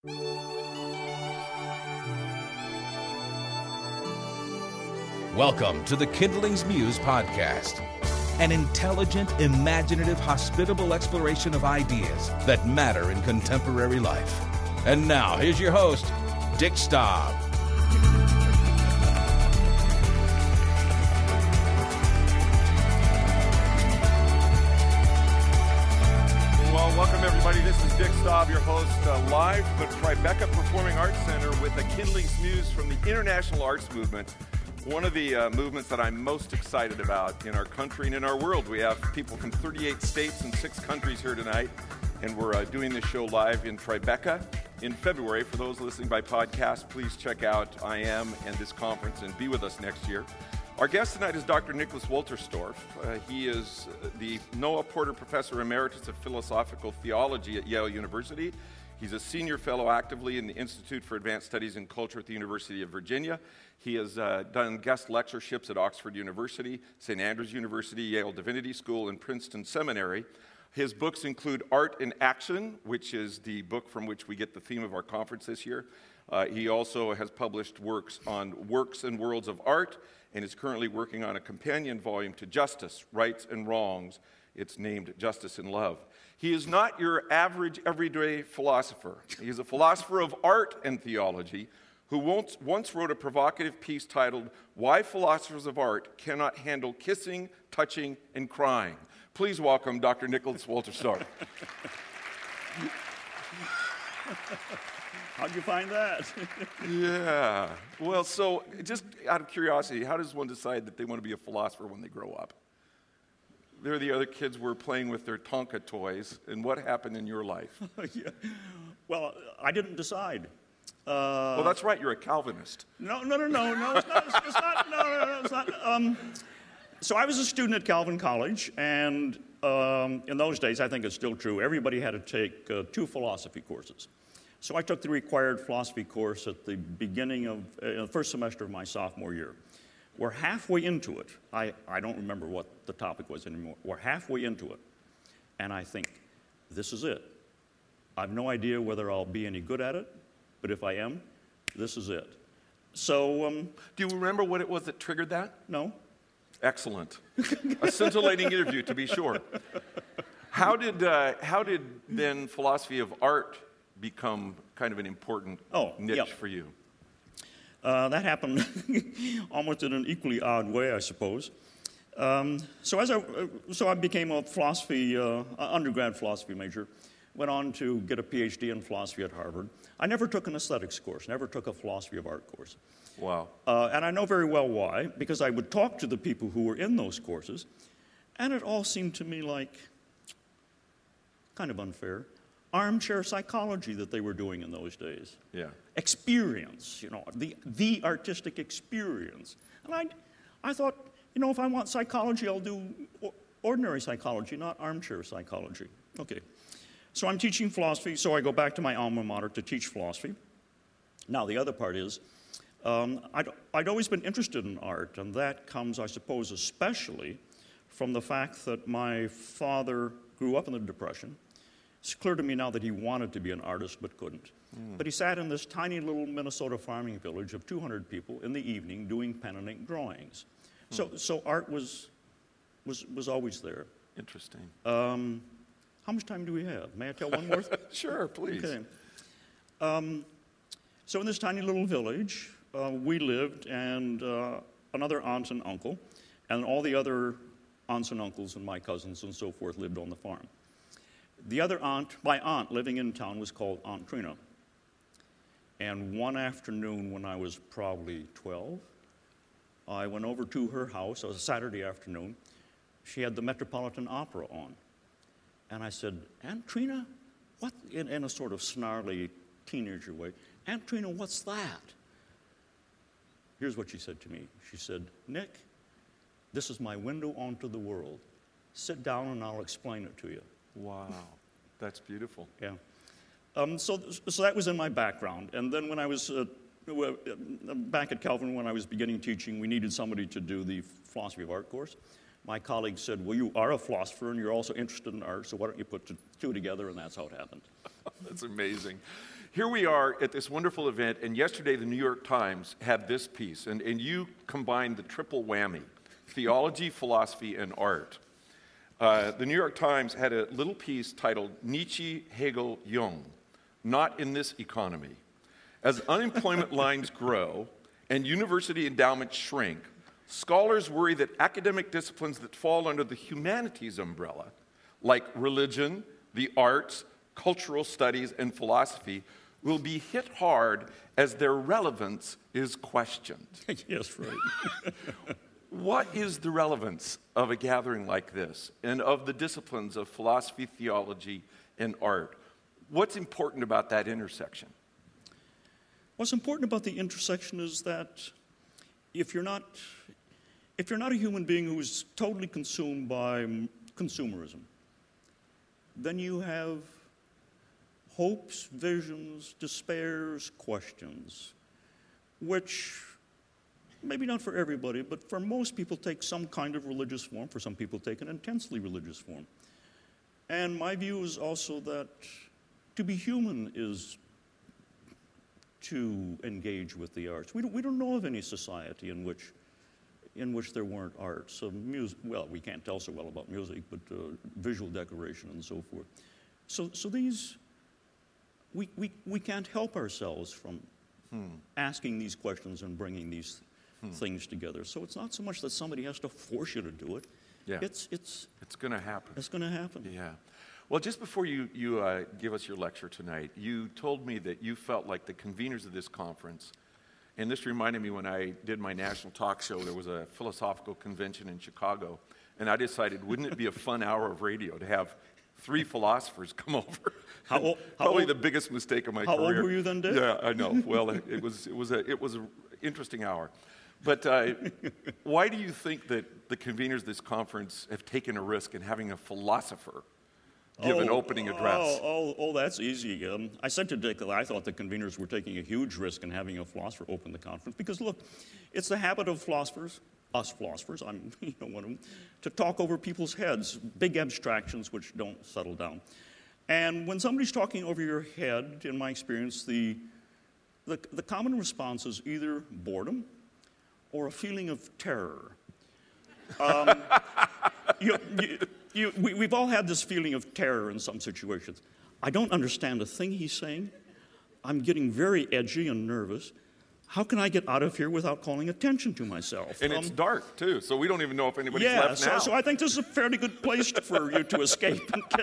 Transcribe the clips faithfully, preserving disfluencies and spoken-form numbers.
Welcome to the Kindling's Muse podcast, an intelligent, imaginative, hospitable exploration of ideas that matter in contemporary life. And now, here's your host, Dick Staub. Well, welcome everybody. This is Dick Staub, your host, uh, live from the Tribeca Performing Arts Center with the Kindling's Muse from the International Arts Movement. One of the uh, movements that I'm most excited about in our country and in our world. We have people from thirty-eight states and six countries here tonight, and we're uh, doing this show live in Tribeca in February. For those listening by podcast, please check out I Am and this conference and be with us next year. Our guest tonight is Doctor Nicholas Wolterstorff. Uh, he is the Noah Porter Professor Emeritus of Philosophical Theology at Yale University. He's a senior fellow actively in the Institute for Advanced Studies in Culture at the University of Virginia. He has uh, done guest lectureships at Oxford University, Saint Andrews University, Yale Divinity School, and Princeton Seminary. His books include Art in Action, which is the book from which we get the theme of our conference this year. Uh, he also has published works on works and worlds of art, and is currently working on a companion volume to Justice, Rights and Wrongs. It's named Justice and Love. He is not your average everyday philosopher. He is a philosopher of art and theology who once, once wrote a provocative piece titled, Why Philosophers of Art Cannot Handle Kissing, Touching, and Crying. Please welcome Doctor Nicholas Wolterstorff. How'd you find that? Yeah. Well, so just out of curiosity, how does one decide that they want to be a philosopher when they grow up? There the other kids were playing with their Tonka toys, and what happened in your life? Yeah. Well, I didn't decide. Uh, well, that's right, you're a Calvinist. No, no, no, no, no, it's not, it's, it's not, no, no, no, it's not. Um, so I was a student at Calvin College, and um, in those days, I think it's still true, everybody had to take uh, two philosophy courses. So I took the required philosophy course at the beginning of uh, the first semester of my sophomore year. We're halfway into it. I, I don't remember what the topic was anymore. We're halfway into it. And I think, this is it. I have no idea whether I'll be any good at it, but if I am, this is it. So, um, do you remember what it was that triggered that? No. Excellent. A scintillating interview, to be sure. How did, uh, how did then philosophy of art become kind of an important oh, niche yeah. for you? Uh, that happened almost in an equally odd way, I suppose. Um, so as I, uh, so I became a philosophy, uh, undergrad philosophy major, went on to get a P H D in philosophy at Harvard. I never took an aesthetics course, never took a philosophy of art course. Wow. Uh, and I know very well why, because I would talk to the people who were in those courses, and it all seemed to me like kind of unfair. Armchair psychology that they were doing in those days. Yeah. Experience, you know, the, the artistic experience. And I, I thought, you know, if I want psychology, I'll do ordinary psychology, not armchair psychology. Okay. So I'm teaching philosophy, so I go back to my alma mater to teach philosophy. Now, the other part is, um, I'd, I'd always been interested in art, and that comes, I suppose, especially from the fact that my father grew up in the Depression. It's clear to me now that he wanted to be an artist but couldn't. Mm. But he sat in this tiny little Minnesota farming village of two hundred people in the evening doing pen and ink drawings. Mm. So, so art was, was, was always there. Interesting. Um, how much time do we have? May I tell one more? Sure, please. Okay. Um, so in this tiny little village, uh, we lived, and uh, another aunt and uncle, and all the other aunts and uncles and my cousins and so forth lived on the farm. The other aunt, my aunt living in town, was called Aunt Trina. And one afternoon when I was probably twelve, I went over to her house. It was a Saturday afternoon. She had the Metropolitan Opera on. And I said, Aunt Trina, what, in, in a sort of snarly teenager way, Aunt Trina, what's that? Here's what she said to me. She said, Nick, this is my window onto the world. Sit down and I'll explain it to you. Wow, that's beautiful. Yeah. Um, so, so that was in my background. And then when I was uh, back at Calvin, when I was beginning teaching, we needed somebody to do the philosophy of art course. My colleague said, well, you are a philosopher and you're also interested in art, so why don't you put the two together, and that's how it happened. That's amazing. Here we are at this wonderful event, and yesterday the New York Times had this piece, and, and you combined the triple whammy, theology, philosophy, and art. Uh, the New York Times had a little piece titled Nietzsche, Hegel, Jung, Not in This Economy. As unemployment lines grow and university endowments shrink, scholars worry that academic disciplines that fall under the humanities umbrella, like religion, the arts, cultural studies, and philosophy, will be hit hard as their relevance is questioned. Yes, right. What is the relevance of a gathering like this and of the disciplines of philosophy, theology, and art? What's important about that intersection? What's important about the intersection is that if you're not, if you're not a human being who's totally consumed by consumerism, then you have hopes, visions, despairs, questions, which maybe not for everybody, but for most people take some kind of religious form. For some people take an intensely religious form. And my view is also that to be human is to engage with the arts. We don't, we don't know of any society in which in which there weren't arts. So music, well, we can't tell so well about music, but uh, visual decoration and so forth. So, so these, we, we, we can't help ourselves from hmm. asking these questions and bringing these hmm. things together. So it's not so much that somebody has to force you to do it. Yeah. It's, it's, it's going to happen. It's going to happen. Yeah. Well, just before you, you uh, give us your lecture tonight, you told me that you felt like the conveners of this conference, and this reminded me when I did my national talk show, there was a philosophical convention in Chicago, and I decided, wouldn't it be a fun hour of radio to have three philosophers come over? How old, how Probably old, the biggest mistake of my how career. How old were you then, Dick? Yeah, I know. Well, it, it was it was a it was an interesting hour. But uh, why do you think that the conveners of this conference have taken a risk in having a philosopher give oh, an opening address? Oh, oh, oh that's easy. Um, I said to Dick that I thought the conveners were taking a huge risk in having a philosopher open the conference because, look, it's the habit of philosophers, us philosophers, I'm you know, one of them, to talk over people's heads, big abstractions which don't settle down. And when somebody's talking over your head, in my experience, the, the, the common response is either boredom or a feeling of terror. Um, you, you, you, we, we've all had this feeling of terror in some situations. I don't understand a thing he's saying. I'm getting very edgy and nervous. How can I get out of here without calling attention to myself? And um, it's dark, too, so we don't even know if anybody's yeah, left so, now. so I think this is a fairly good place for you to escape.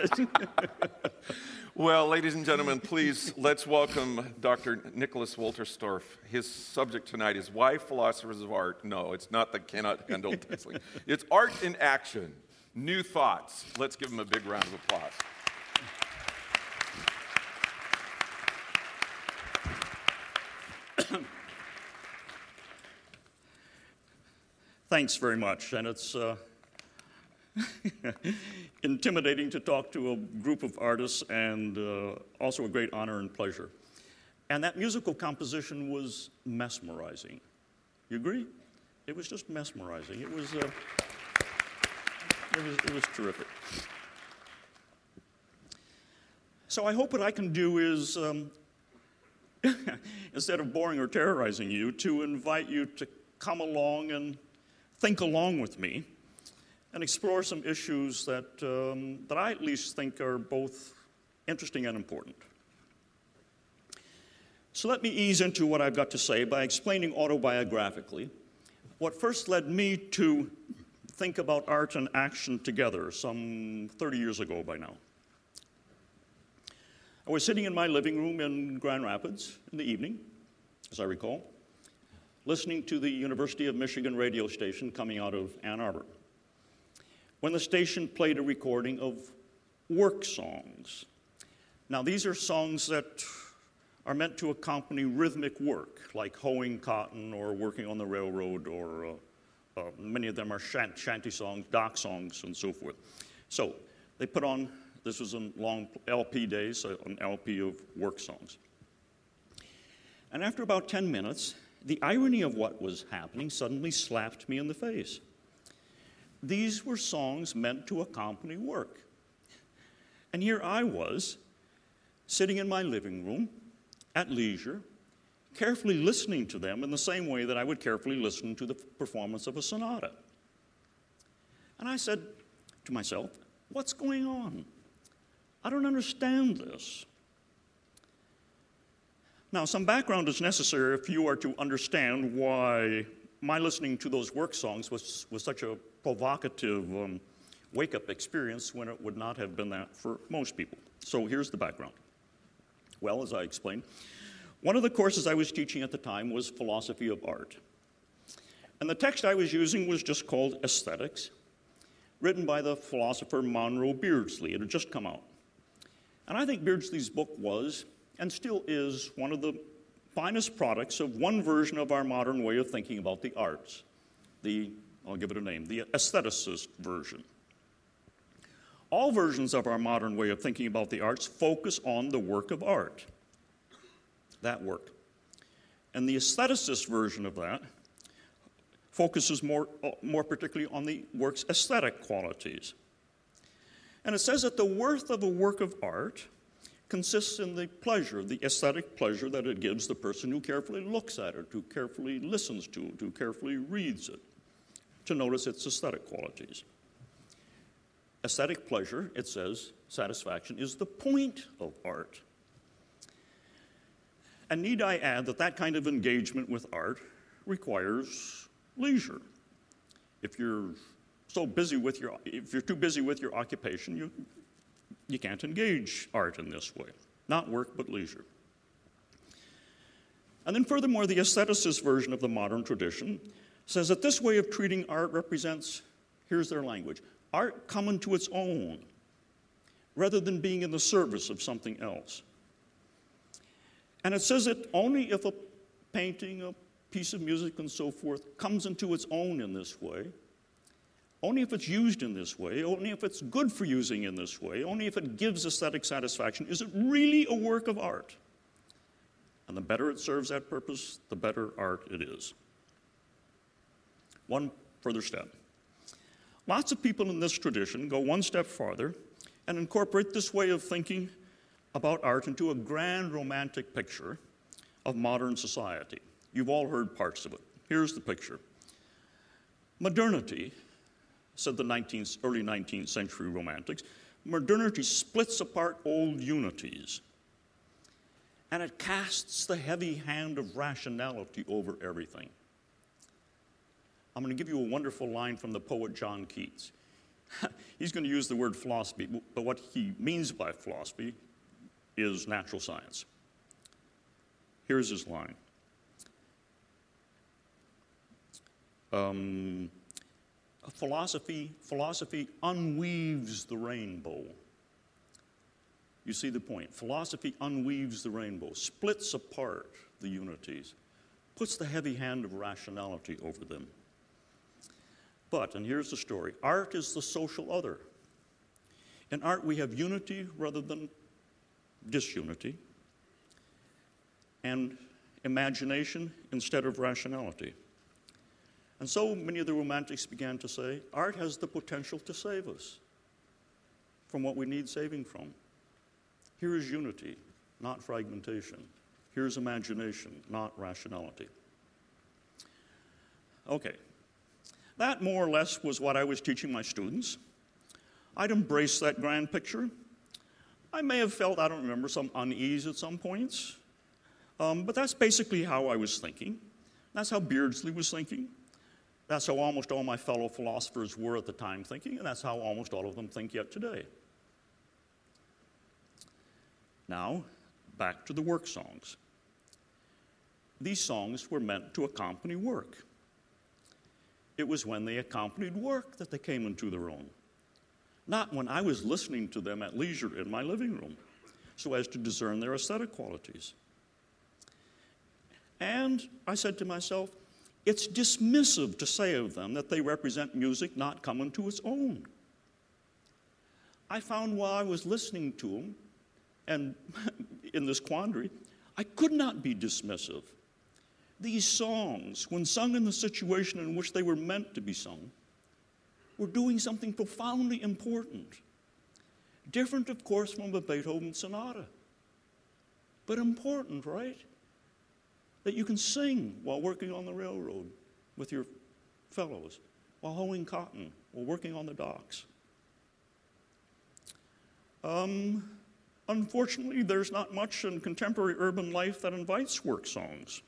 Well, ladies and gentlemen, please, let's welcome Doctor Nicholas Wolterstorff. His subject tonight is Why Philosophers of Art. No, it's not the cannot handle Tesla. It's art in action, new thoughts. Let's give him a big round of applause. Thanks very much, and it's uh, intimidating to talk to a group of artists and uh, also a great honor and pleasure. And that musical composition was mesmerizing. You agree? It was just mesmerizing. It was, uh, it was, it was terrific. So I hope what I can do is, um, instead of boring or terrorizing you, to invite you to come along and think along with me and explore some issues that, um, that I at least think are both interesting and important. So let me ease into what I've got to say by explaining autobiographically what first led me to think about art and action together some thirty years ago by now. I was sitting in my living room in Grand Rapids in the evening, as I recall, listening to the University of Michigan radio station coming out of Ann Arbor, when the station played a recording of work songs. Now, these are songs that are meant to accompany rhythmic work, like hoeing cotton or working on the railroad, or uh, uh, many of them are shant- shanty songs, dock songs, and so forth. So they put on, this was in long L P days, an L P of work songs. And after about ten minutes, the irony of what was happening suddenly slapped me in the face. These were songs meant to accompany work. And here I was, sitting in my living room, at leisure, carefully listening to them in the same way that I would carefully listen to the performance of a sonata. And I said to myself, what's going on? I don't understand this. Now, some background is necessary if you are to understand why my listening to those work songs was, was such a provocative um, wake-up experience when it would not have been that for most people. So here's the background. Well, as I explained, one of the courses I was teaching at the time was philosophy of art. And the text I was using was just called Aesthetics, written by the philosopher Monroe Beardsley. It had just come out. And I think Beardsley's book was, and still is, one of the finest products of one version of our modern way of thinking about the arts. The, I'll give it a name, the aestheticist version. All versions of our modern way of thinking about the arts focus on the work of art, that work. And the aestheticist version of that focuses more, more particularly on the work's aesthetic qualities. And it says that the worth of a work of art consists in the pleasure, the aesthetic pleasure that it gives the person who carefully looks at it, who carefully listens to it, who carefully reads it, to notice its aesthetic qualities. Aesthetic pleasure, it says, satisfaction, is the point of art. And need I add that that kind of engagement with art requires leisure. If you're so busy with your, if you're too busy with your occupation, you, you can't engage art in this way. Not work, but leisure. And then furthermore, the aestheticist version of the modern tradition says that this way of treating art represents, here's their language, art coming to its own, rather than being in the service of something else. And it says that only if a painting, a piece of music, and so forth comes into its own in this way, only if it's used in this way, only if it's good for using in this way, only if it gives aesthetic satisfaction, is it really a work of art. And the better it serves that purpose, the better art it is. One further step. Lots of people in this tradition go one step farther and incorporate this way of thinking about art into a grand romantic picture of modern society. You've all heard parts of it. Here's the picture. Modernity, said the nineteenth, early nineteenth century romantics, modernity splits apart old unities, and it casts the heavy hand of rationality over everything. I'm going to give you a wonderful line from the poet John Keats. He's going to use the word philosophy, but what he means by philosophy is natural science. Here's his line. Um, philosophy, philosophy unweaves the rainbow. You see the point. Philosophy unweaves the rainbow, splits apart the unities, puts the heavy hand of rationality over them. But, and here's the story, art is the social other. In art, we have unity rather than disunity, and imagination instead of rationality. And so many of the romantics began to say, art has the potential to save us from what we need saving from. Here is unity, not fragmentation. Here's imagination, not rationality. Okay. That more or less was what I was teaching my students. I'd embraced that grand picture. I may have felt, I don't remember, some unease at some points. Um, but that's basically how I was thinking. That's how Beardsley was thinking. That's how almost all my fellow philosophers were at the time thinking, and that's how almost all of them think yet today. Now, back to the work songs. These songs were meant to accompany work. It was when they accompanied work that they came into their own, not when I was listening to them at leisure in my living room, so as to discern their aesthetic qualities. And I said to myself, it's dismissive to say of them that they represent music not coming to its own. I found while I was listening to them, and in this quandary, I could not be dismissive. These songs, when sung in the situation in which they were meant to be sung, were doing something profoundly important. Different, of course, from a Beethoven sonata. but important, right? That you can sing while working on the railroad with your fellows, while hoeing cotton, while working on the docks. Um, unfortunately, there's not much in contemporary urban life that invites work songs.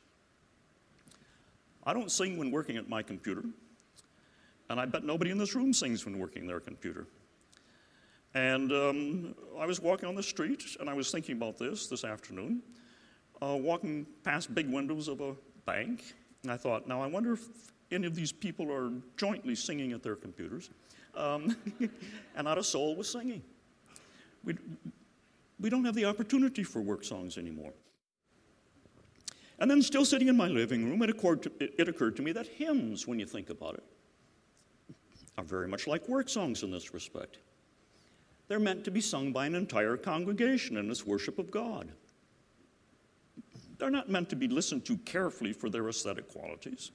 I don't sing when working at my computer, and I bet nobody in this room sings when working their computer. And um, I was walking on the street, and I was thinking about this this afternoon, uh, walking past big windows of a bank, and I thought, now I wonder if any of these people are jointly singing at their computers, um, and not a soul was singing. We, we don't have the opportunity for work songs anymore. And then still sitting in my living room, it occurred to, it, it occurred to me that hymns, when you think about it, are very much like work songs in this respect. They're meant to be sung by an entire congregation in its worship of God. They're not meant to be listened to carefully for their aesthetic qualities.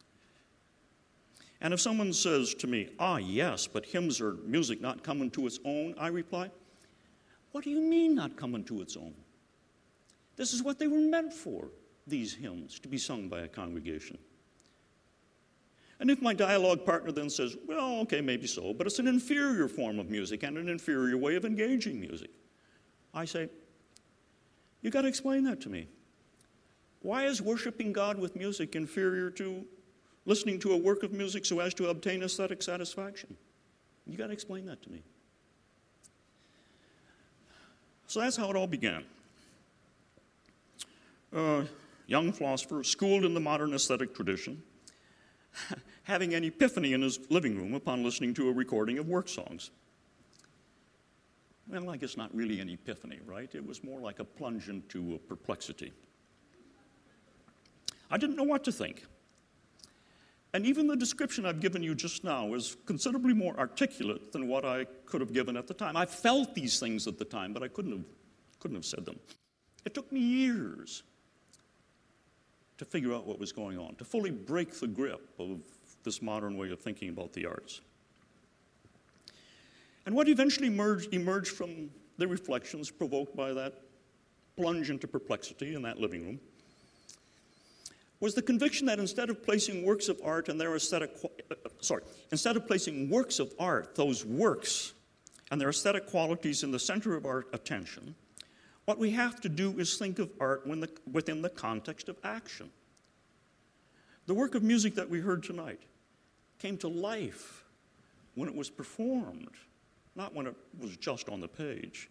And if someone says to me, ah, yes, but hymns are music not coming to its own, I reply, what do you mean not coming to its own? This is what they were meant for, these hymns, to be sung by a congregation. And if my dialogue partner then says, well, okay, maybe so, but it's an inferior form of music and an inferior way of engaging music, I say, you got to explain that to me. Why is worshiping God with music inferior to listening to a work of music so as to obtain aesthetic satisfaction? You got to explain that to me. So that's how it all began. A young philosopher, schooled in the modern aesthetic tradition, having an epiphany in his living room upon listening to a recording of work songs. Well, I guess not really an epiphany, right? It was more like a plunge into a perplexity. I didn't know what to think. And even the description I've given you just now is considerably more articulate than what I could have given at the time. I felt these things at the time, but I couldn't have, couldn't have said them. It took me years to figure out what was going on, to fully break the grip of this modern way of thinking about the arts. And what eventually emerged, emerged from the reflections provoked by that plunge into perplexity in that living room was the conviction that instead of placing works of art and their aesthetic, uh, sorry, instead of placing works of art, those works and their aesthetic qualities in the center of our attention, what we have to do is think of art when the, within the context of action. The work of music that we heard tonight came to life when it was performed, not when it was just on the page.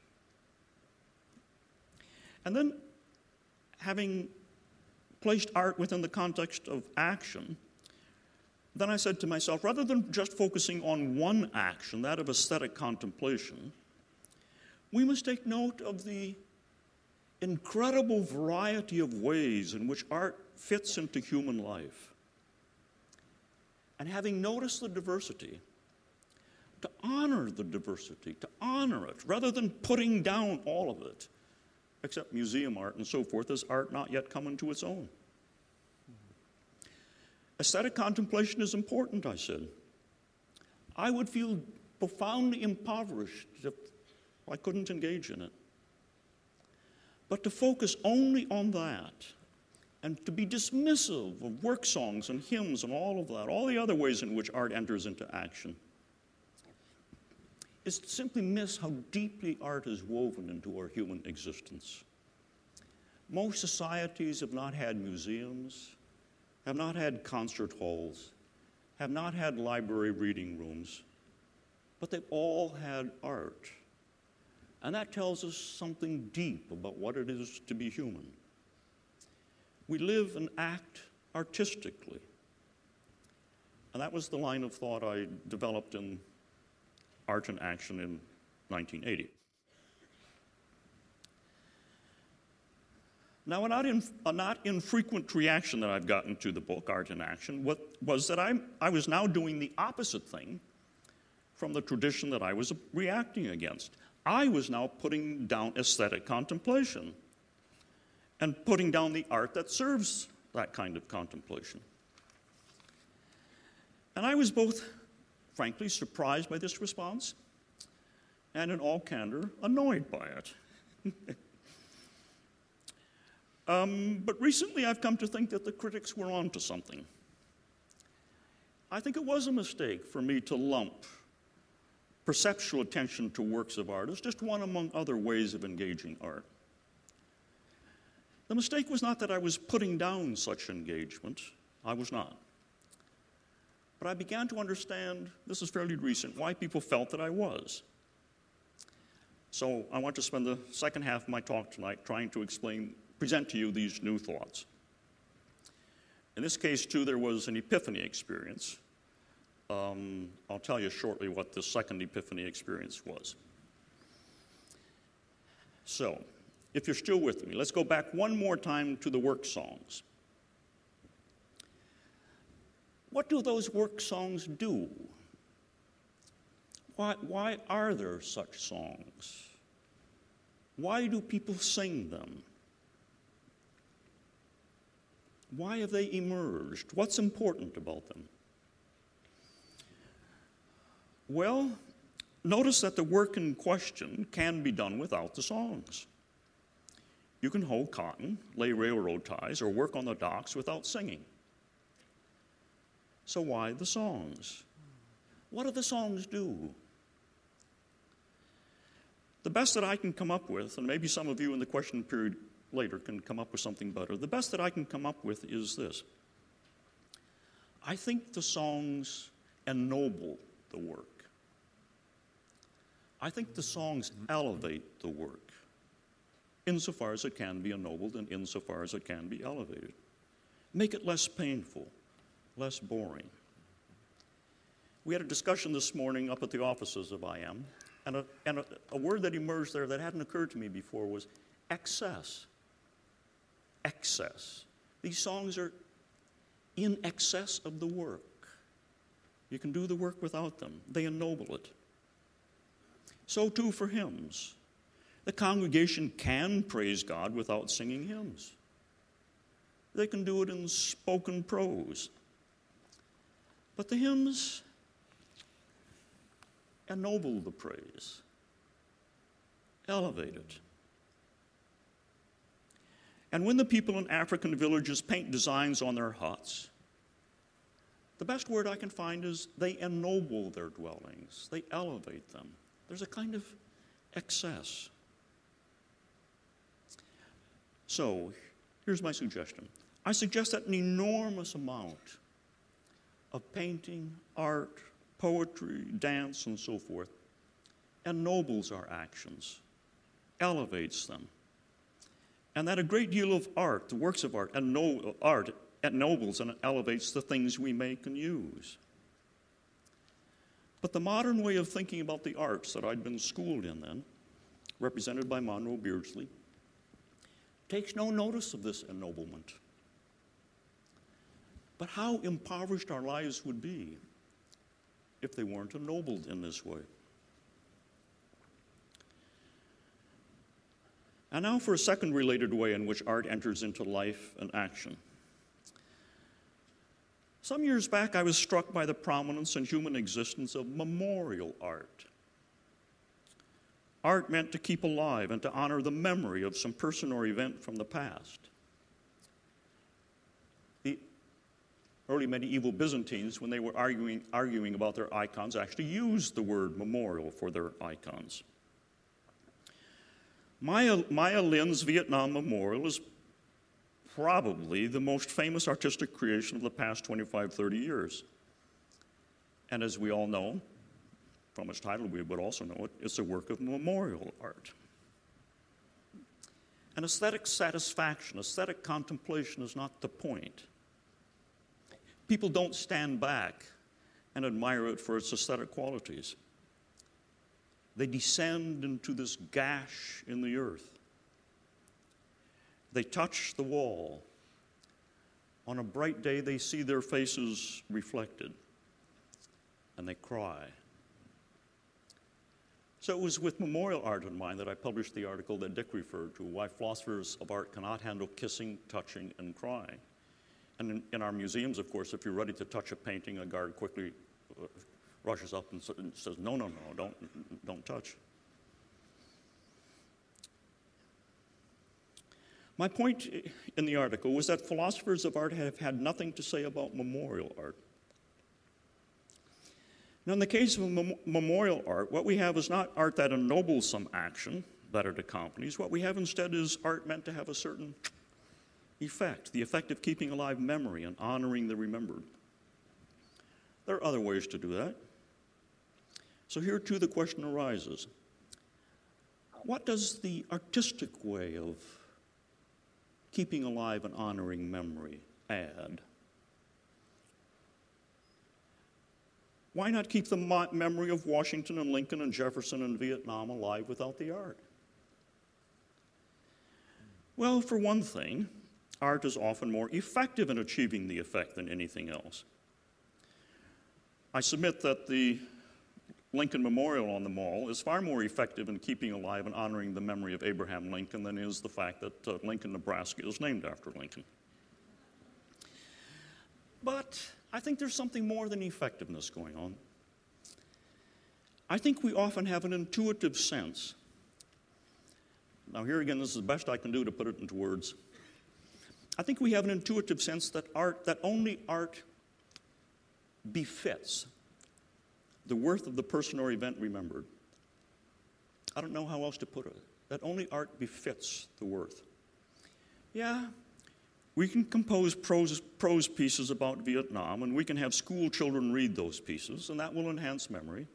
And then, having placed art within the context of action, then I said to myself, rather than just focusing on one action, that of aesthetic contemplation, we must take note of the incredible variety of ways in which art fits into human life. And having noticed the diversity, to honor the diversity, to honor it, rather than putting down all of it, except museum art and so forth, as art not yet coming to its own. Aesthetic contemplation is important, I said. I would feel profoundly impoverished if I couldn't engage in it. But to focus only on that, and to be dismissive of work songs and hymns and all of that, all the other ways in which art enters into action, is to simply miss how deeply art is woven into our human existence. Most societies have not had museums, have not had concert halls, have not had library reading rooms, but they've all had art. And that tells us something deep about what it is to be human. We live and act artistically. And that was the line of thought I developed in Art and Action in nineteen eighty. Now, a not, in, a not infrequent reaction that I've gotten to the book, Art and Action, what, was that I, I was now doing the opposite thing from the tradition that I was reacting against. I was now putting down aesthetic contemplation and putting down the art that serves that kind of contemplation. And I was both, frankly, surprised by this response and, in all candor, annoyed by it. Um, but recently I've come to think that the critics were onto something. I think it was a mistake for me to lump perceptual attention to works of art as just one among other ways of engaging art. The mistake was not that I was putting down such engagement. I was not. But I began to understand, this is fairly recent, why people felt that I was. So I want to spend the second half of my talk tonight trying to explain, present to you these new thoughts. In this case, too, there was an epiphany experience. Um, I'll tell you shortly what the second epiphany experience was. So, if you're still with me, let's go back one more time to the work songs. What do those work songs do? Why, why are there such songs? Why do people sing them? Why have they emerged? What's important about them? Well, notice that the work in question can be done without the songs. You can hoe cotton, lay railroad ties, or work on the docks without singing. So why the songs? What do the songs do? The best that I can come up with, and maybe some of you in the question period later can come up with something better, the best that I can come up with is this. I think the songs ennoble the work. I think the songs elevate the work, insofar as it can be ennobled and insofar as it can be elevated. Make it less painful, less boring. We had a discussion this morning up at the offices of I M, and, a, and a, a word that emerged there that hadn't occurred to me before was excess. Excess. These songs are in excess of the work. You can do the work without them. They ennoble it. So too for hymns. The congregation can praise God without singing hymns. They can do it in spoken prose. But the hymns ennoble the praise, elevate it. And when the people in African villages paint designs on their huts, the best word I can find is they ennoble their dwellings, they elevate them. There's a kind of excess. So, here's my suggestion. I suggest that an enormous amount of painting, art, poetry, dance, and so forth ennobles our actions, elevates them. And that a great deal of art, the works of art, enno- art ennobles and elevates the things we make and use. But the modern way of thinking about the arts that I'd been schooled in then, represented by Monroe Beardsley, takes no notice of this ennoblement. But how impoverished our lives would be if they weren't ennobled in this way. And now for a second related way in which art enters into life and action. Some years back, I was struck by the prominence and human existence of memorial art. Art meant to keep alive and to honor the memory of some person or event from the past. The early medieval Byzantines, when they were arguing, arguing about their icons, actually used the word memorial for their icons. Maya, Maya Lin's Vietnam Memorial is probably the most famous artistic creation of the past twenty-five, thirty years. And as we all know, from its title we would also know it, it's a work of memorial art. An aesthetic satisfaction, aesthetic contemplation is not the point. People don't stand back and admire it for its aesthetic qualities. They descend into this gash in the earth. They touch the wall. On a bright day, they see their faces reflected, and they cry. So it was with memorial art in mind that I published the article that Dick referred to, Why Philosophers of Art Cannot Handle Kissing, Touching, and Crying. And in, in our museums, of course, if you're ready to touch a painting, a guard quickly uh, rushes up and says, no, no, no, don't, don't touch. My point in the article was that philosophers of art have had nothing to say about memorial art. Now, in the case of mem- memorial art, what we have is not art that ennobles some action that it accompanies. What we have instead is art meant to have a certain effect, the effect of keeping alive memory and honoring the remembered. There are other ways to do that. So here, too, the question arises. What does the artistic way of keeping alive and honoring memory add? Why not keep the mo- memory of Washington and Lincoln and Jefferson and Vietnam alive without the art? Well, for one thing, art is often more effective in achieving the effect than anything else. I submit that the Lincoln Memorial on the Mall is far more effective in keeping alive and honoring the memory of Abraham Lincoln than is the fact that uh, Lincoln, Nebraska is named after Lincoln. But I think there's something more than effectiveness going on. I think we often have an intuitive sense. Now here again, this is the best I can do to put it into words. I think we have an intuitive sense that art, that only art befits the worth of the person or event remembered. I don't know how else to put it. That only art befits the worth. Yeah, we can compose prose, prose pieces about Vietnam, and we can have school children read those pieces, and that will enhance memory.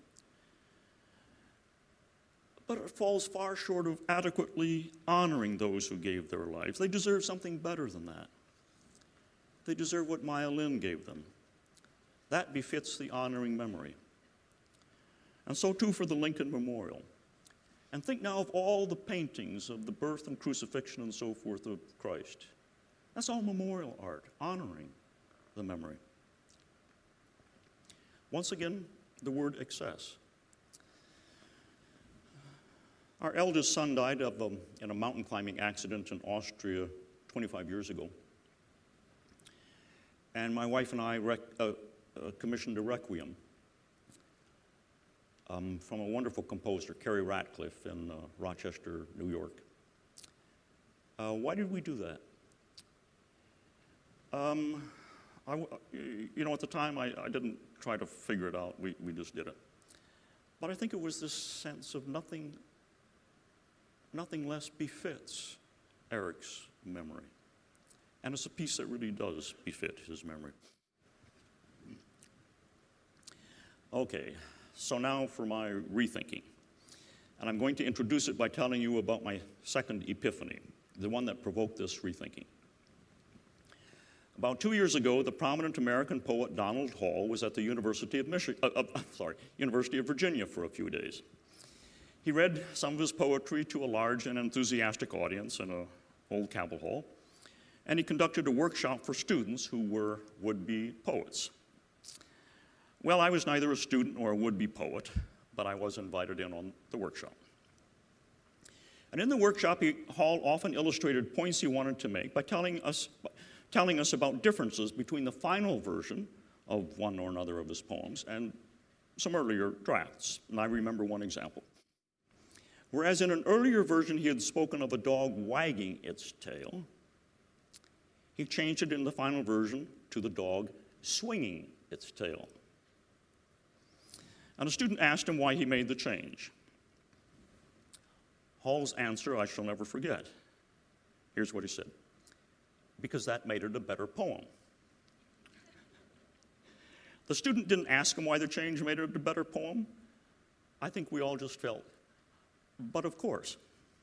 But it falls far short of adequately honoring those who gave their lives. They deserve something better than that. They deserve what Maya Lin gave them. That befits the honoring memory. And so too for the Lincoln Memorial. And think now of all the paintings of the birth and crucifixion and so forth of Christ. That's all memorial art, honoring the memory. Once again, the word excess. Our eldest son died of a, in a mountain climbing accident in Austria twenty-five years ago. And my wife and I rec, uh, uh, commissioned a requiem um, from a wonderful composer, Carrie Ratcliffe, in uh, Rochester, New York. Uh, why did we do that? Um, I, you know, at the time, I, I didn't try to figure it out. We, we just did it. But I think it was this sense of nothing, nothing less befits Eric's memory. And it's a piece that really does befit his memory. Okay, so now for my rethinking. And I'm going to introduce it by telling you about my second epiphany, the one that provoked this rethinking. About two years ago, the prominent American poet Donald Hall was at the University of Michigan, uh, uh, sorry, University of Virginia for a few days. He read some of his poetry to a large and enthusiastic audience in an old Cabell Hall, and he conducted a workshop for students who were would-be poets. Well, I was neither a student nor a would-be poet, but I was invited in on the workshop. And in the workshop, he, Hall often illustrated points he wanted to make by telling us telling us about differences between the final version of one or another of his poems and some earlier drafts. And I remember one example. Whereas in an earlier version he had spoken of a dog wagging its tail, he changed it in the final version to the dog swinging its tail. And a student asked him why he made the change. Hall's answer I shall never forget. Here's what he said. Because that made it a better poem. The student didn't ask him why the change made it a better poem. I think we all just felt, but of course.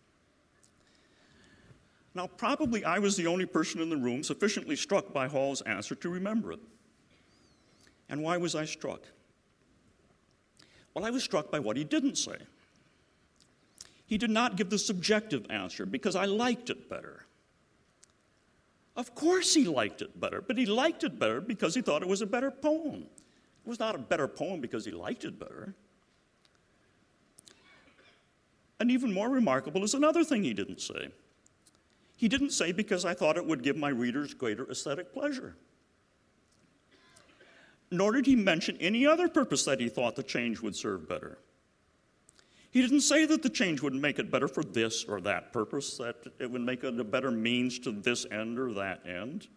Now, probably I was the only person in the room sufficiently struck by Hall's answer to remember it. And why was I struck? Well, I was struck by what he didn't say. He did not give the subjective answer because I liked it better. Of course he liked it better, but he liked it better because he thought it was a better poem. It was not a better poem because he liked it better. And even more remarkable is another thing he didn't say. He didn't say because I thought it would give my readers greater aesthetic pleasure. Nor did he mention any other purpose that he thought the change would serve better. He didn't say that the change would make it better for this or that purpose, that it would make it a better means to this end or that end.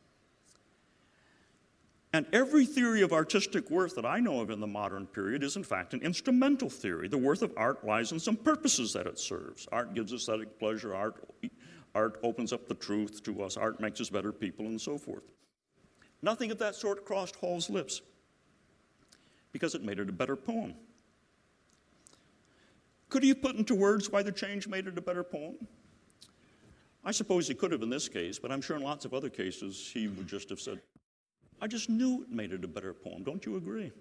And every theory of artistic worth that I know of in the modern period is, in fact, an instrumental theory. The worth of art lies in some purposes that it serves. Art gives aesthetic pleasure. Art, art opens up the truth to us. Art makes us better people, and so forth. Nothing of that sort crossed Hall's lips because it made it a better poem. Could he have put into words why the change made it a better poem? I suppose he could have in this case, but I'm sure in lots of other cases he would just have said, I just knew it made it a better poem. Don't you agree?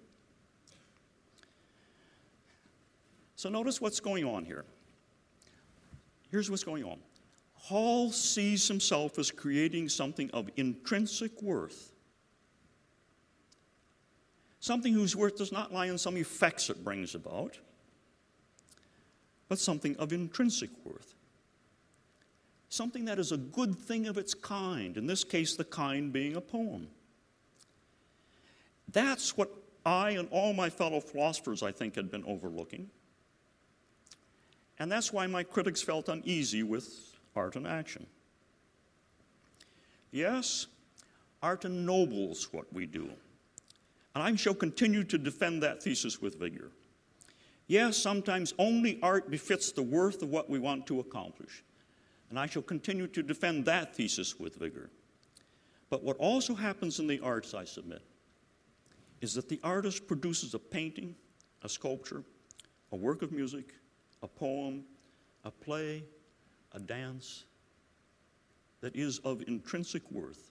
So notice what's going on here. Here's what's going on. Hall sees himself as creating something of intrinsic worth. Something whose worth does not lie in some effects it brings about, but something of intrinsic worth. Something that is a good thing of its kind, in this case, the kind being a poem. That's what I and all my fellow philosophers, I think, had been overlooking. And that's why my critics felt uneasy with art and action. Yes, art ennobles what we do. And I shall continue to defend that thesis with vigor. Yes, sometimes only art befits the worth of what we want to accomplish. And I shall continue to defend that thesis with vigor. But what also happens in the arts, I submit, is that the artist produces a painting, a sculpture, a work of music, a poem, a play, a dance that is of intrinsic worth.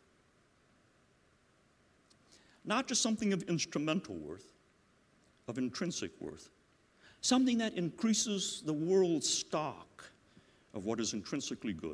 Not just something of instrumental worth, of intrinsic worth. Something that increases the world's stock of what is intrinsically good.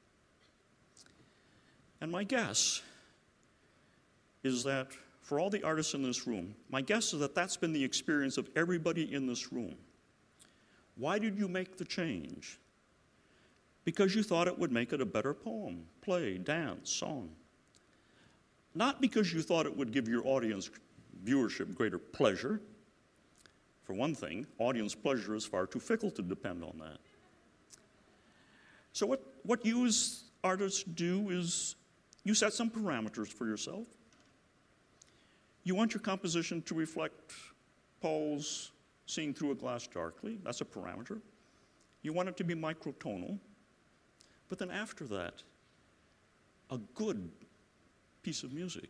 And my guess is that for all the artists in this room, my guess is that that's been the experience of everybody in this room. Why did you make the change? Because you thought it would make it a better poem, play, dance, song. Not because you thought it would give your audience viewership greater pleasure. For one thing, audience pleasure is far too fickle to depend on that. So what, what you as artists do is you set some parameters for yourself. You want your composition to reflect Paul's seeing through a glass darkly. That's a parameter. You want it to be microtonal. But then after that, a good piece of music.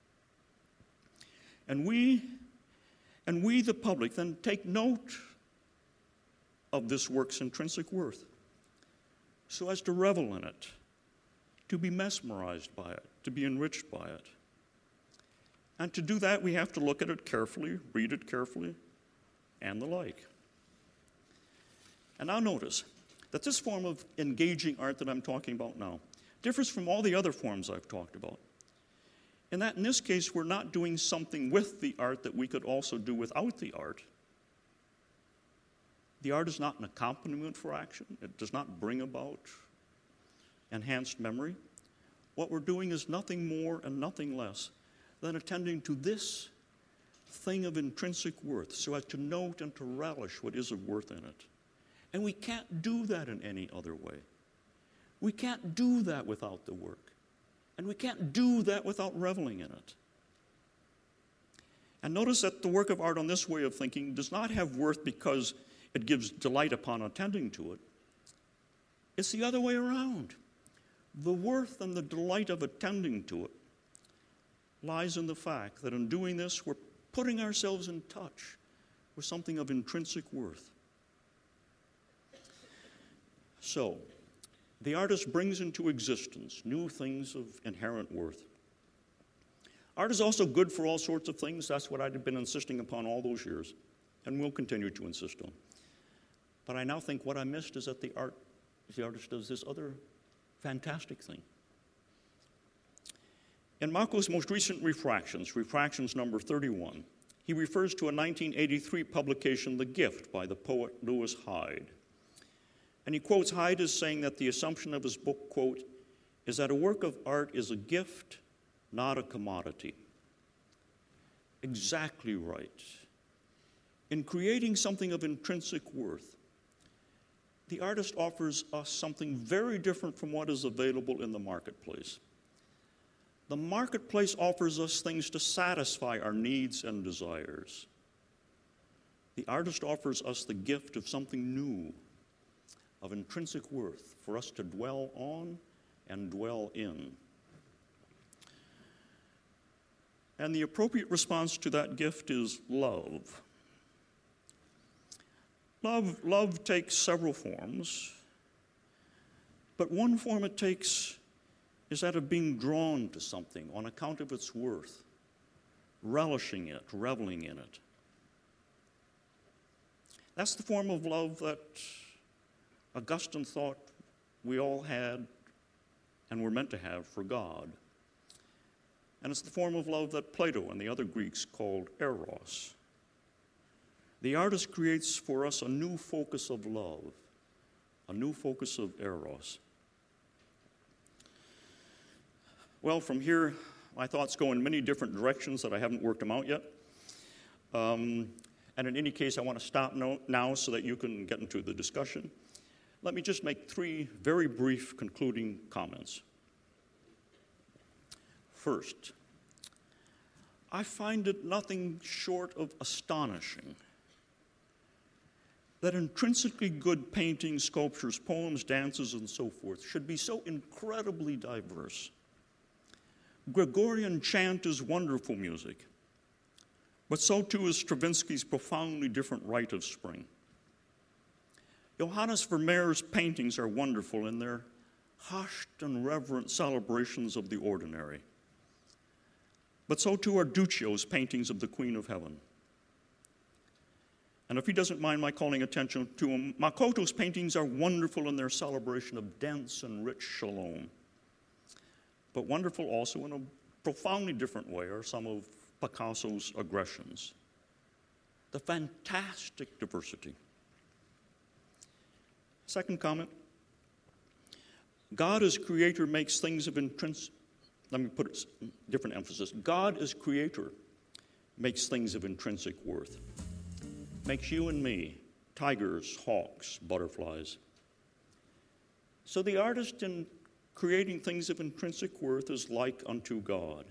And we, and we, the public, then take note of this work's intrinsic worth so as to revel in it, to be mesmerized by it, to be enriched by it. And to do that, we have to look at it carefully, read it carefully, and the like. And now notice that this form of engaging art that I'm talking about now differs from all the other forms I've talked about. In that in this case, we're not doing something with the art that we could also do without the art. The art is not an accompaniment for action. It does not bring about enhanced memory. What we're doing is nothing more and nothing less than attending to this thing of intrinsic worth so as to note and to relish what is of worth in it. And we can't do that in any other way. We can't do that without the work. And we can't do that without reveling in it. And notice that the work of art on this way of thinking does not have worth because it gives delight upon attending to it. It's the other way around. The worth and the delight of attending to it lies in the fact that in doing this, we're putting ourselves in touch with something of intrinsic worth. So, the artist brings into existence new things of inherent worth. Art is also good for all sorts of things. That's what I've been insisting upon all those years, and will continue to insist on. But I now think what I missed is that the art, the artist does this other fantastic thing. In Mako's most recent Refractions, Refractions number thirty-one, he refers to a nineteen eighty-three publication, The Gift, by the poet Lewis Hyde. And he quotes Hyde as saying that the assumption of his book, quote, is that a work of art is a gift, not a commodity. Exactly right. In creating something of intrinsic worth, the artist offers us something very different from what is available in the marketplace. The marketplace offers us things to satisfy our needs and desires. The artist offers us the gift of something new, of intrinsic worth for us to dwell on and dwell in. And the appropriate response to that gift is love. Love, love takes several forms, but one form it takes is that of being drawn to something on account of its worth, relishing it, reveling in it. That's the form of love that Augustine thought we all had and were meant to have for God. And it's the form of love that Plato and the other Greeks called eros. The artist creates for us a new focus of love, a new focus of eros. Well, from here, my thoughts go in many different directions that I haven't worked them out yet. Um, and in any case, I want to stop no, now so that you can get into the discussion. Let me just make three very brief concluding comments. First, I find it nothing short of astonishing that intrinsically good paintings, sculptures, poems, dances, and so forth should be so incredibly diverse. Gregorian chant is wonderful music, but so too is Stravinsky's profoundly different Rite of Spring. Johannes Vermeer's paintings are wonderful in their hushed and reverent celebrations of the ordinary. But so too are Duccio's paintings of the Queen of Heaven. And if he doesn't mind my calling attention to him, Makoto's paintings are wonderful in their celebration of dense and rich shalom. But wonderful also in a profoundly different way are some of Picasso's aggressions. The fantastic diversity. Second comment, God as creator makes things of intrinsic, let me put it different emphasis. God as creator makes things of intrinsic worth. Makes you and me, tigers, hawks, butterflies. So the artist in creating things of intrinsic worth is like unto God.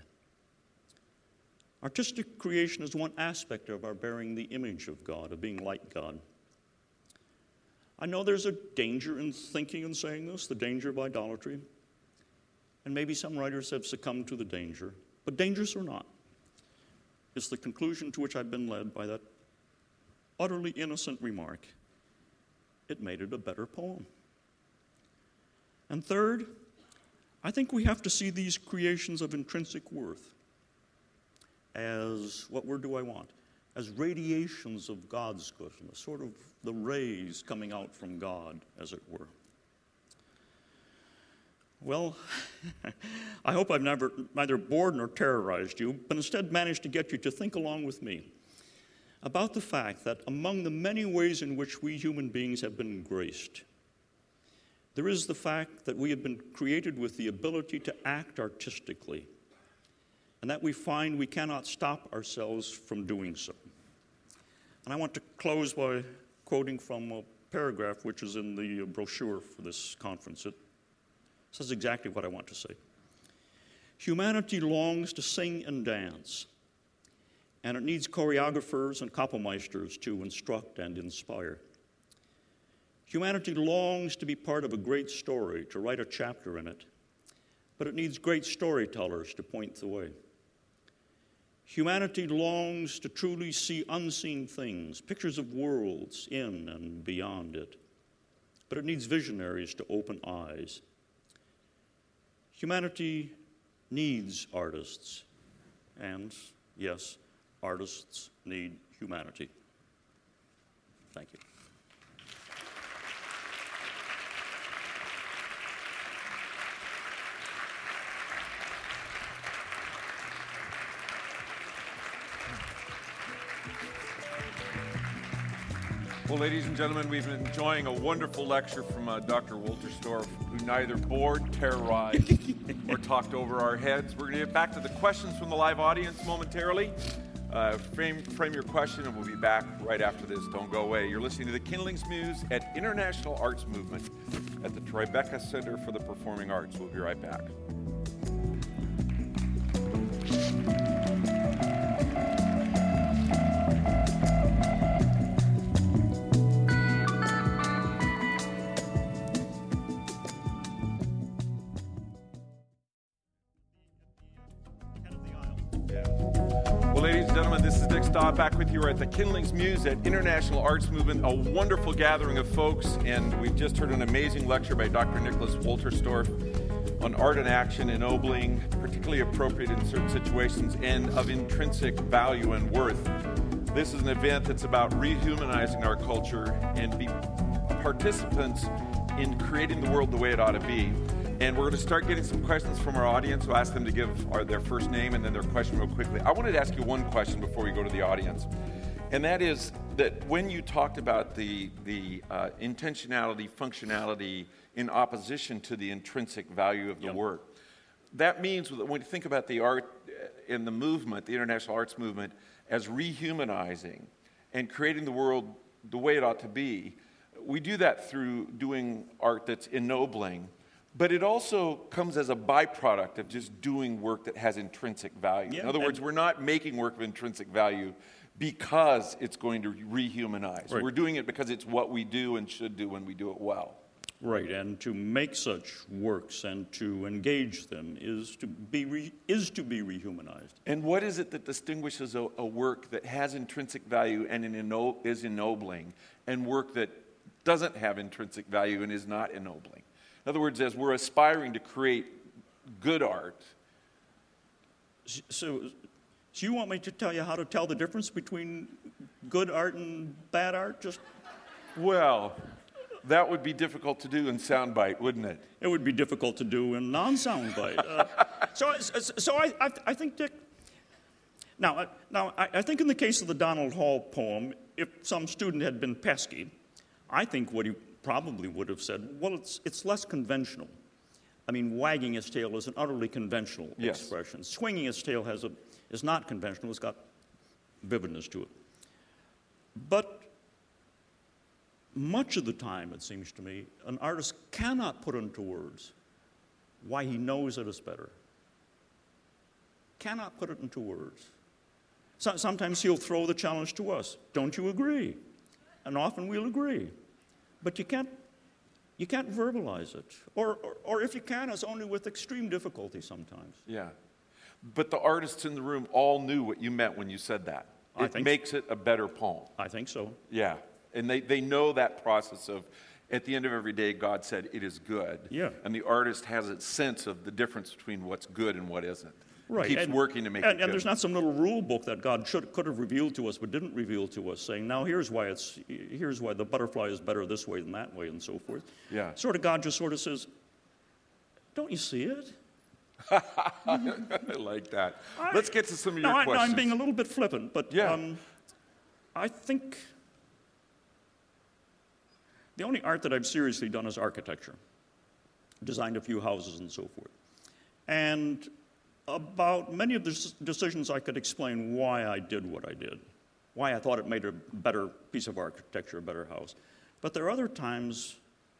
Artistic creation is one aspect of our bearing the image of God, of being like God. I know there's a danger in thinking and saying this, the danger of idolatry. And maybe some writers have succumbed to the danger. But dangerous or not, it's the conclusion to which I've been led by that utterly innocent remark. It made it a better poem. And third, I think we have to see these creations of intrinsic worth as, what word do I want? As radiations of God's goodness, sort of the rays coming out from God, as it were. Well, I hope I've never neither bored nor terrorized you, but instead managed to get you to think along with me about the fact that among the many ways in which we human beings have been graced, there is the fact that we have been created with the ability to act artistically, and that we find we cannot stop ourselves from doing so. And I want to close by quoting from a paragraph which is in the brochure for this conference. It says exactly what I want to say. Humanity longs to sing and dance, and it needs choreographers and kapellmeisters to instruct and inspire. Humanity longs to be part of a great story, to write a chapter in it, but it needs great storytellers to point the way. Humanity longs to truly see unseen things, pictures of worlds in and beyond it, but it needs visionaries to open eyes. Humanity needs artists, and yes, artists need humanity. Thank you. Well, ladies and gentlemen, we've been enjoying a wonderful lecture from uh, Doctor Wolterstorff, who neither bored, terrorized, or talked over our heads. We're going to get back to the questions from the live audience momentarily. Uh, frame, frame your question, and we'll be back right after this. Don't go away. You're listening to the Kindlings Muse at International Arts Movement at the Tribeca Center for the Performing Arts. We'll be right back. Well, ladies and gentlemen, this is Dick Staub back with you. We're at the Kindlings Muse at International Arts Movement, a wonderful gathering of folks, and we've just heard an amazing lecture by Doctor Nicholas Wolterstorff on art and action, ennobling, particularly appropriate in certain situations, and of intrinsic value and worth. This is an event that's about rehumanizing our culture and be participants in creating the world the way it ought to be. And we're going to start getting some questions from our audience. We'll ask them to give our, their first name and then their question real quickly. I wanted to ask you one question before we go to the audience. And that is that when you talked about the, the uh, intentionality, functionality in opposition to the intrinsic value of the Yep. work, that means that when you think about the art and the movement, the International Arts Movement, as rehumanizing and creating the world the way it ought to be, we do that through doing art that's ennobling. But it also comes as a byproduct of just doing work that has intrinsic value. Yeah, In other words, we're not making work of intrinsic value because it's going to rehumanize. Right. We're doing it because it's what we do and should do when we do it well. Right, and to make such works and to engage them is to be re, is to be rehumanized. And what is it that distinguishes a, a work that has intrinsic value and an enno, is ennobling, and work that doesn't have intrinsic value and is not ennobling? In other words, as we're aspiring to create good art. So, so you want me to tell you how to tell the difference between good art and bad art? Just Well, that would be difficult to do in soundbite, wouldn't it? it would be difficult to do in non-soundbite. Uh, so, so I, I, I think, Dick. Now, now, I, I think in the case of the Donald Hall poem, if some student had been pesky, I think what he probably would have said, well, it's, it's less conventional. I mean, wagging his tail is an utterly conventional Yes. expression. Swinging his tail has a, is not conventional. It's got vividness to it. But much of the time, it seems to me, an artist cannot put into words why he knows it is better. Cannot put it into words. So, sometimes he'll throw the challenge to us. Don't you agree? And often we'll agree. But you can't, you can't verbalize it. Or, or, or if you can, it's only with extreme difficulty sometimes. Yeah. But the artists in the room all knew what you meant when you said that. I It think makes it a better poem. I think so. Yeah. And they, they know that process of, at the end of every day, God said it is good. Yeah. And the artist has a sense of the difference between what's good and what isn't. Right. Keeps and, working to make and, it good. And there's not some little rule book that God should, could have revealed to us but didn't reveal to us, saying, now here's why it's here's why the butterfly is better this way than that way, and so forth. Yeah. Sort of God just sort of says, don't you see it? I like that. I- Let's get to some of No, your I, no, questions. I'm being a little bit flippant, but Yeah. um, I think the only art that I've seriously done is architecture. Designed a few houses and so forth. And about many of the s- decisions I could explain why I did what I did, why I thought it made a better piece of architecture, a better house. But there are other times,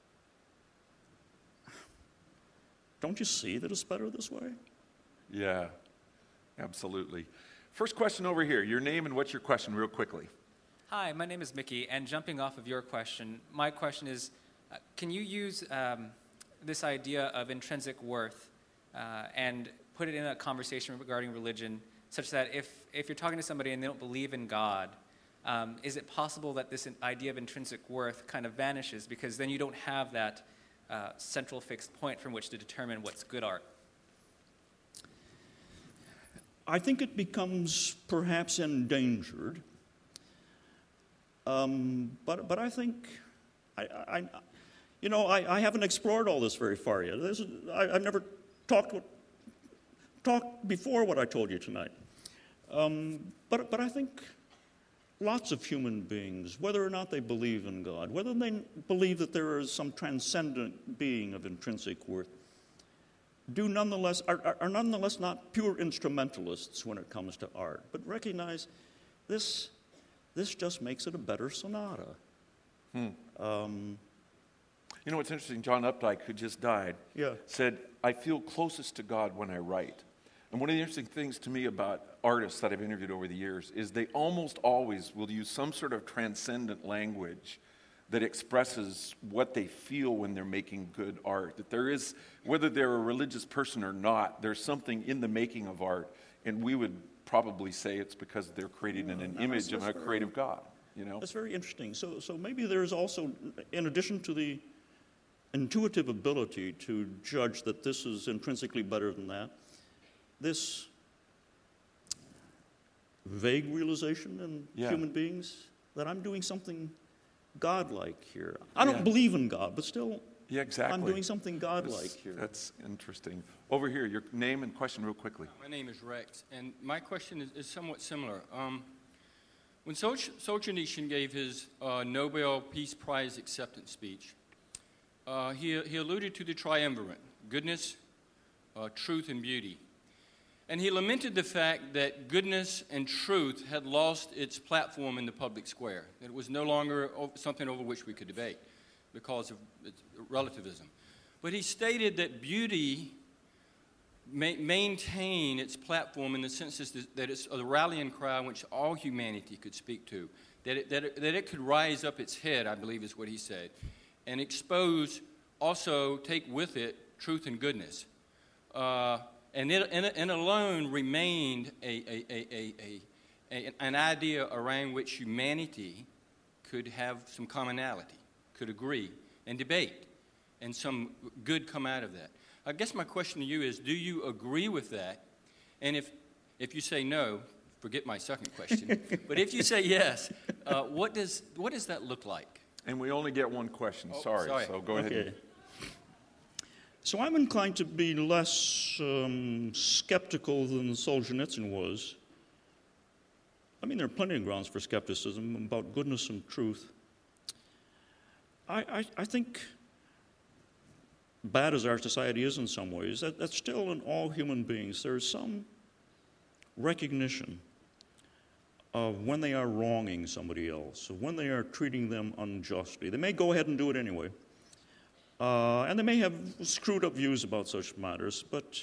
don't you see that it's better this way? Yeah, absolutely. First question over here. Your name and what's your question, real quickly? Hi, my name is Mickey, and jumping off of your question, my question is, uh, can you use um, this idea of intrinsic worth uh, and put it in a conversation regarding religion, such that if, if you're talking to somebody and they don't believe in God, um, is it possible that this idea of intrinsic worth kind of vanishes, because then you don't have that uh, central fixed point from which to determine what's good art? I think it becomes perhaps endangered. Um, but, but I think, I, I, you know, I, I haven't explored all this very far yet. This is, I, I've never talked, what, talked before what I told you tonight. Um, but, but I think lots of human beings, whether or not they believe in God, whether they believe that there is some transcendent being of intrinsic worth, do nonetheless are, are, are nonetheless not pure instrumentalists when it comes to art, but recognize this this just makes it a better sonata. Hmm. Um, You know what's interesting? John Updike, who just died, Yeah. said, "I feel closest to God when I write." And one of the interesting things to me about artists that I've interviewed over the years is they almost always will use some sort of transcendent language that expresses what they feel when they're making good art. That there is, whether they're a religious person or not, there's something in the making of art, and we would probably say it's because they're creating an, an no, image that's of a very- creative God. You know, That's very interesting. So, so maybe there's also, in addition to the intuitive ability to judge that this is intrinsically better than that, this vague realization in Yeah. human beings that I'm doing something godlike here. I don't Yeah. believe in God, but still, yeah, exactly. I'm doing something godlike That's, here. that's interesting. Over here, your name and question real quickly. My name is Rex, and my question is, is somewhat similar. Um, when Sol- Solzhenitsyn gave his uh, Nobel Peace Prize acceptance speech, uh, he, he alluded to the triumvirate, goodness, uh, truth, and beauty. And he lamented the fact that goodness and truth had lost its platform in the public square, that it was no longer o- something over which we could debate because of its relativism. But he stated that beauty ma- maintain its platform in the sense is that it's a rallying cry which all humanity could speak to, that it, that, it, that it could rise up its head, I believe is what he said, and expose, also take with it truth and goodness. Uh, and, it, and, and alone remained a, a, a, a, a, a, an idea around which humanity could have some commonality, could agree and debate, and some good come out of that. I guess my question to you is, do you agree with that? And if, if you say no, forget my second question. But if you say yes, uh, what, does, what does that look like? And we only get one question. Oh, sorry. sorry. So go ahead. Okay. So I'm inclined to be less um, skeptical than Solzhenitsyn was. I mean, there are plenty of grounds for skepticism about goodness and truth. I, I, I think, bad as our society is in some ways, that, that's still in all human beings. There is some recognition of when they are wronging somebody else, of when they are treating them unjustly. They may go ahead and do it anyway. Uh, and they may have screwed up views about such matters, but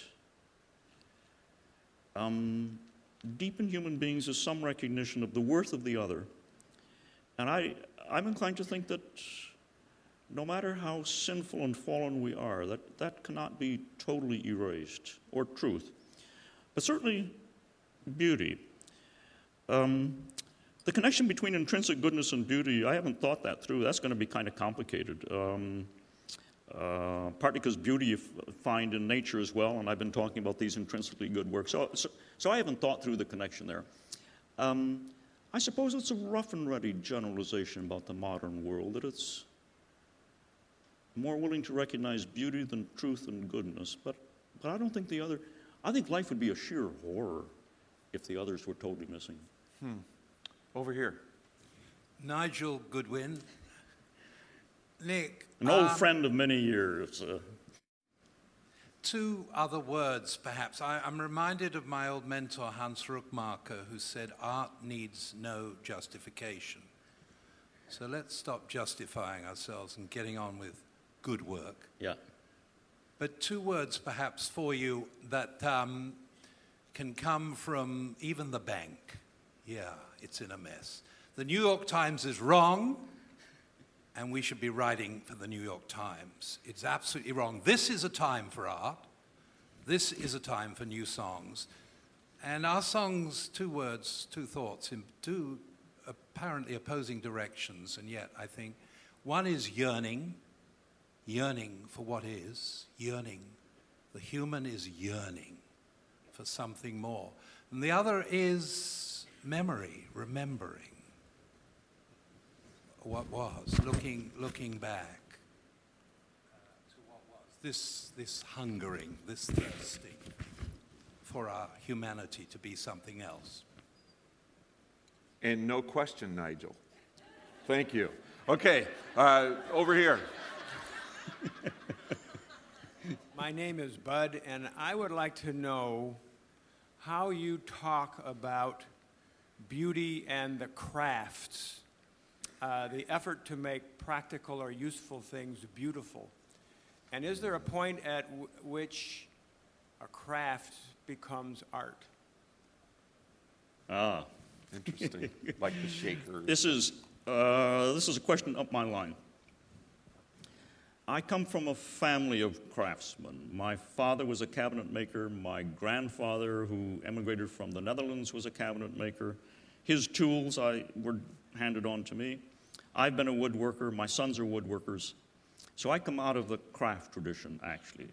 um, deep in human beings is some recognition of the worth of the other. And I, I'm inclined to think that no matter how sinful and fallen we are, that, that cannot be totally erased, or truth. But certainly beauty. Um, the connection between intrinsic goodness and beauty, I haven't thought that through. That's going to be kind of complicated. Um, Uh, partly because beauty you f- find in nature as well, and I've been talking about these intrinsically good works. So, so, so I haven't thought through the connection there. Um, I suppose it's a rough and ready generalization about the modern world, that it's more willing to recognize beauty than truth and goodness. But, but I don't think the other, I think life would be a sheer horror if the others were totally missing. Hmm. Over here. Nigel Goodwin. Nick. An old um, friend of many years. Uh, Two other words, perhaps. I, I'm reminded of my old mentor, Hans Ruckmarker, who said, art needs no justification. So let's stop justifying ourselves and getting on with good work. yeah. But two words, perhaps, for you that um, can come from even the bank. Yeah, it's in a mess. The New York Times is wrong, and we should be writing for the New York Times. It's absolutely wrong. This is a time for art. This is a time for new songs. And our songs, two words, two thoughts, in two apparently opposing directions, and yet I think one is yearning, yearning for what is, yearning. The human is yearning for something more. And the other is memory, remembering what was, looking, looking back uh, to what was. This, this hungering, this thirsting for our humanity to be something else. And no question, Nigel. Thank you. Okay, uh, over here. My My name is Bud, and I would like to know how you talk about beauty and the crafts, uh, the effort to make practical or useful things beautiful. And is there a point at w- which a craft becomes art? Ah, Interesting. Like the shaker. this is uh, this is a question up my line. I come from a family of craftsmen. My father was a cabinet maker. My grandfather, who emigrated from the Netherlands, was a cabinet maker. His tools I, were handed on to me. I've been a woodworker. My sons are woodworkers. So I come out of the craft tradition, actually.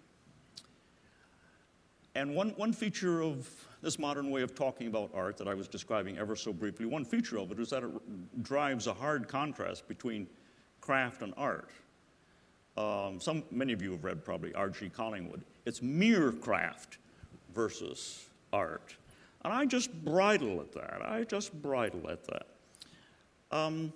And one, one feature of this modern way of talking about art that I was describing ever so briefly, one feature of it is that it drives a hard contrast between craft and art. Um, some, many of you have read probably R G Collingwood. It's mere craft versus art. And I just bridle at that. I just bridle at that. Um,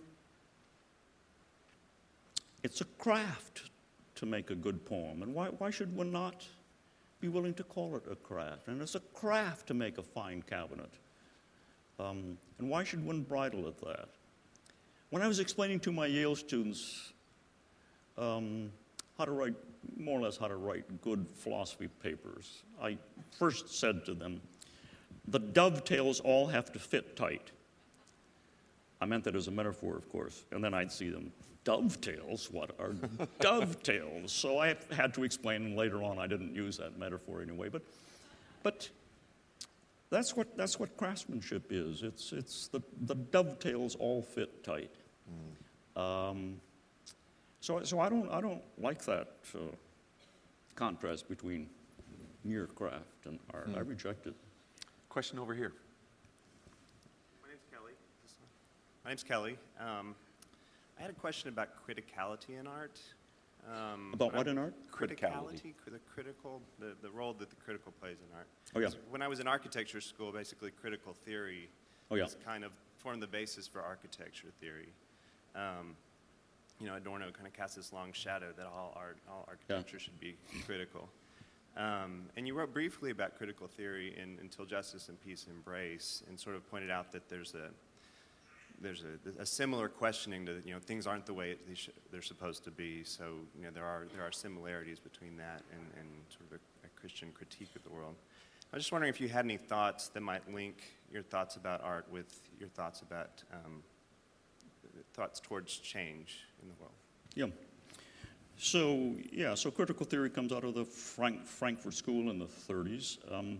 it's a craft to make a good poem. And why, why should one not be willing to call it a craft? And it's a craft to make a fine cabinet. Um, and why should one bridle at that? When I was explaining to my Yale students Um, how to write, more or less how to write good philosophy papers, I first said to them, the dovetails all have to fit tight. I meant that as a metaphor, of course, and then I'd see them, dovetails? What are dovetails? So I had to explain, and later on I didn't use that metaphor anyway, but but that's what that's what craftsmanship is. It's it's the, the dovetails all fit tight. Mm. Um, So, so I don't, I don't like that uh, contrast between mere craft and art. Mm. I reject it. Question over here. My name's Kelly. My name's Kelly. Um, I had a question about criticality in art. Um, about what I, in art? Criticality, the critical, the, the role that the critical plays in art. Oh yeah. When I was in architecture school, basically critical theory oh, yeah. was kind of formed the basis for architecture theory. Um, You know, Adorno kind of casts this long shadow that all art, all architecture yeah. should be critical. Um, and you wrote briefly about critical theory in Until Justice and Peace Embrace, and sort of pointed out that there's a there's a, a similar questioning to, you know, things aren't the way they sh- they're supposed to be. So, you know, there are there are similarities between that and, and sort of a, a Christian critique of the world. I was just wondering if you had any thoughts that might link your thoughts about art with your thoughts about um, thoughts towards change in the world. Yeah. So, yeah, so critical theory comes out of the Frank, Frankfurt School in the thirties. Um,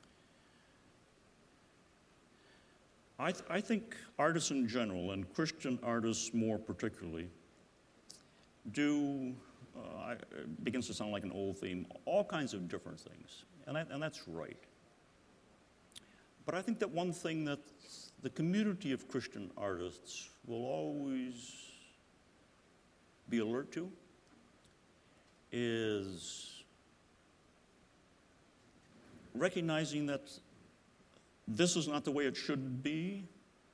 I, th- I think artists in general, and Christian artists more particularly, do, uh, it begins to sound like an old theme, all kinds of different things. And, that, and that's right. But I think that one thing that the community of Christian artists will always be alert to is recognizing that this is not the way it should be,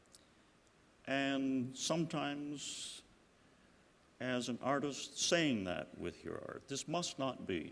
and sometimes as an artist saying that with your art, this must not be.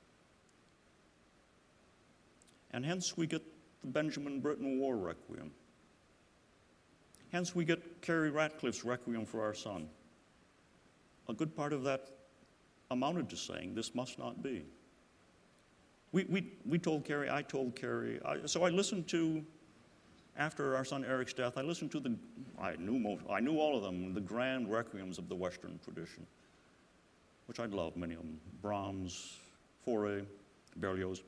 And hence we get the Benjamin Britten War Requiem. Hence we get Carrie Ratcliffe's Requiem for Our Son. A good part of that amounted to saying, this must not be. We, we, we told Carrie, I told Carrie, I, so I listened to, after our son Eric's death, I listened to the, I knew most, I knew all of them, the grand requiems of the Western tradition, which I love, many of them, Brahms, Fauré, Berlioz.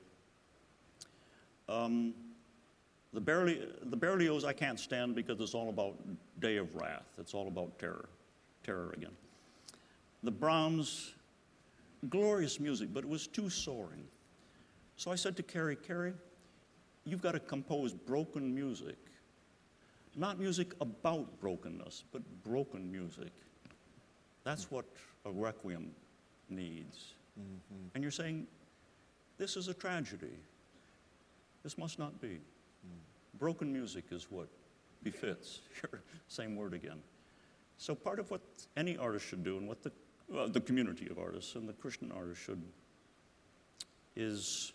Um, the, Berli- the Berlioz I can't stand because it's all about Day of Wrath. It's all about terror, terror again. The Brahms, glorious music, but it was too soaring. So I said to Carrie, Carrie, you've got to compose broken music. Not music about brokenness, but broken music. That's what a requiem needs. Mm-hmm. And you're saying, this is a tragedy. This must not be. Mm. Broken music is what befits. Same word again. So part of what any artist should do, and what the, uh, the community of artists and the Christian artists should is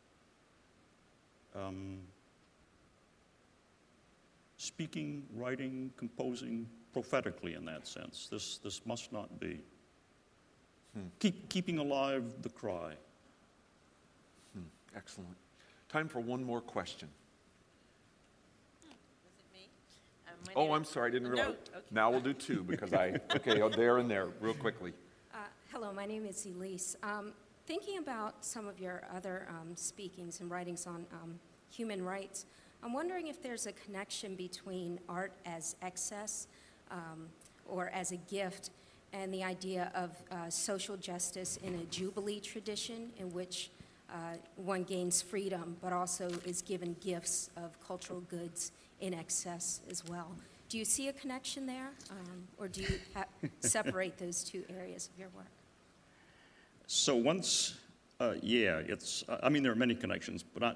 um, speaking, writing, composing prophetically in that sense. This, this must not be. Hmm. Keep, keeping alive the cry. Hmm. Excellent. Time for one more question. Was it me? Um, my Oh, name I'm is- sorry, I didn't No, realize. okay. Now we'll do two because I, okay, oh, there and there, real quickly. Uh, hello, my name is Elise. Um, thinking about some of your other um, speakings and writings on um, human rights, I'm wondering if there's a connection between art as excess um, or as a gift and the idea of uh, social justice in a jubilee tradition in which uh, one gains freedom but also is given gifts of cultural goods in excess as well. Do you see a connection there, um, or do you ha- separate those two areas of your work? So once, uh, yeah, it's, I mean, there are many connections, but I,